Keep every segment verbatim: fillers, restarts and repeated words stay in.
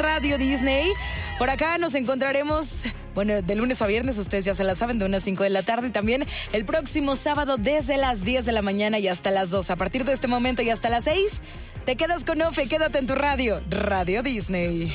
Radio Disney. Por acá nos encontraremos, bueno, de lunes a viernes, ustedes ya se la saben, de unas cinco de la tarde. Y también el próximo sábado desde las diez de la mañana y hasta las dos. A partir de este momento y hasta las seis, te quedas con Ofe, quédate en tu radio, Radio Disney.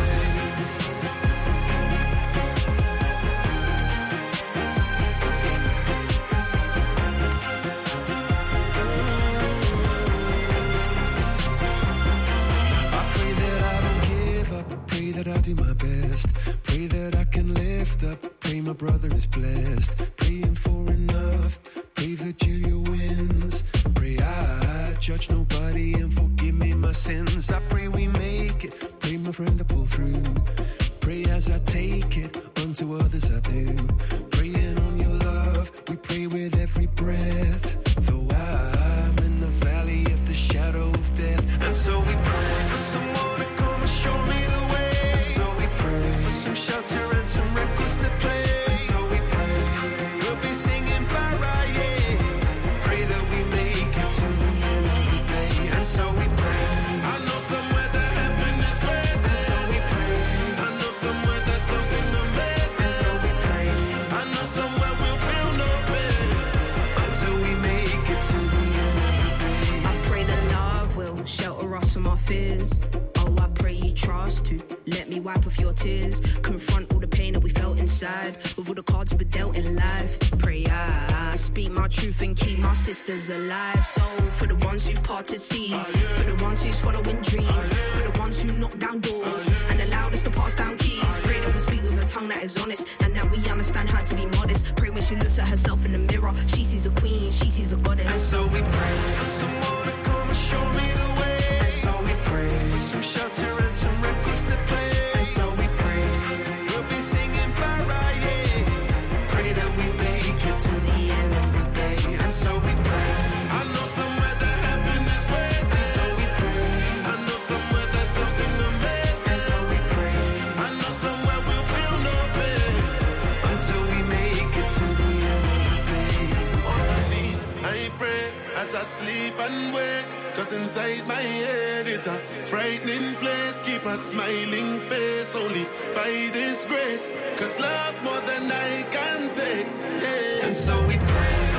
That I do my best, pray that I can lift up, pray my brother is blessed, praying for enough, pray Virgilia wins, pray I judge nobody and forgive me my sins, I pray we make it, pray my friend to pull through, pray as I take it, unto others I do, praying on your love, we pray with every breath, though I'm in the valley of the shadow of death, and so we pray for someone to come and show me the way. So we pray for some shelter and some records to play. So we pray we'll be singing para, yeah. Pray that we make it to the end of the day. And so we pray. I know somewhere that heaven is waiting. And so we pray. I know somewhere that something amazing. And so we pray. I know somewhere we'll feel no pain until we make it to the end of the day. I pray that love will shelter us from our fears. Oh, I pray you trust to let me wipe off your tears. Confront all the pain that we felt inside with all the cards we dealt in life. Pray I, I speak my truth and keep my sisters alive. So for the ones who parted seas, for the ones who's following dreams, for the ones who knock down doors and allowed us to pass down keys. Pray that we speak with a tongue that is honest and that we understand how to be modest. Pray when she looks at herself in the mirror, she sees a queen, she sees a goddess. And so we pray for someone to come and show me the way. And so we pray for some shelter and some records to play. And so we pray we'll be singing para, yeah. Pray that we make it to the end of the day. And so we pray. I know somewhere that heaven is waiting. And so we pray. I know somewhere that something amazing. And so we pray. I know somewhere we'll feel no pain until we make it to the end of the day. Honestly, I pray as I sleep and wake. Cause inside my head it's a frightening place. Keep a smiling face only by this grace. Cause love more than I can take, yeah. And so we pray.